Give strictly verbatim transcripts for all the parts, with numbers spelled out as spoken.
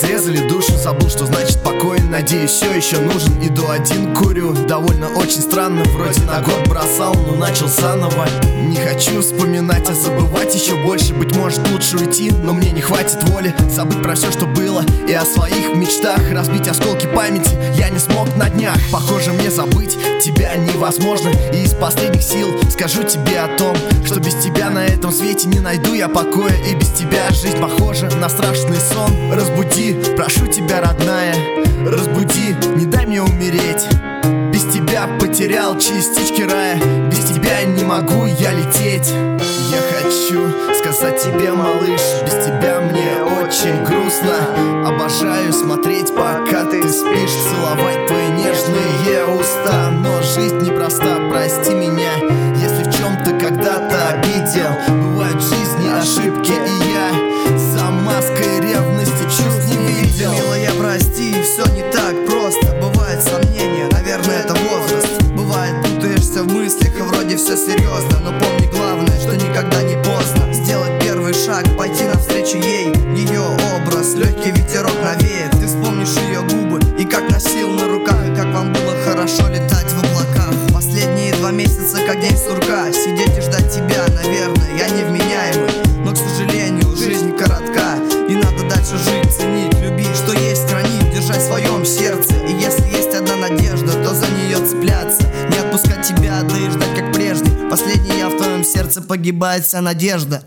изрезали душу. Забыл, что значит покой, надеюсь, все еще нужен. Иду один, курю, довольно очень странно. Вроде на год бросал, но начал заново. Не хочу вспоминать, а забывать еще больше. Быть может лучше уйти, но мне не хватит воли забыть про все, что было, и о своих мечтах. Разбить осколки памяти я не смог на днях. Похоже, мне забыть тебя невозможно. И из последних сил скажу тебе о том, что без тебя на этом свете не найду я покоя. И без тебя жизнь похожа на страшный сон. Разбуди, прошу тебя, родная, разбуди, не дай мне умереть. Без тебя потерял частички рая, без тебя не могу я лететь. Я хочу сказать тебе, малыш, без тебя мне очень грустно. Обожаю смотреть, пока ты спишь, целовать твои нежные уста. Но жизнь непроста, прости меня, если в чем-то когда-то обидел. Бывают в жизни ошибки, и я за маской ревности чувств не видел. Милая, прости, все не так просто. Бывают сомнения, наверное, это возраст. Бывает, путаешься в мыслях, и вроде все серьезно. Но помни главное, что никогда не поздно сделать первый шаг, пойти навстречу ей. Ее образ, легкий ветерок навеет. Ты вспомнишь ее губы и как носил на руках, и как вам было хорошо летать в облаках. Последние два месяца, как день сурка, сидеть и ждать тебя, наверное, я невменяемый. Но, к сожалению, жизнь коротка, и надо дальше жить, ценить, любить, что есть, хранить, держать в своем сердце. И если есть одна надежда, то за нее цепляться, не отпускать тебя, да и ждать как прежде. Последний я в твоем сердце, погибает вся надежда.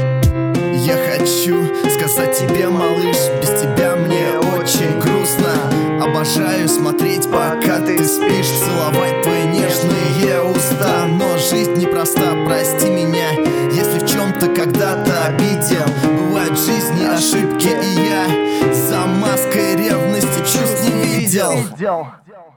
Я хочу сказать тебе, малыш, без тебя мне очень грустно. Обожаю смотреть, пока ты спишь, целовать твои нежные уста. Но жизнь непроста, прости меня, если в чем-то когда-то обидел. Бывают в жизни ошибки, и я за маской ревности чувств не видел.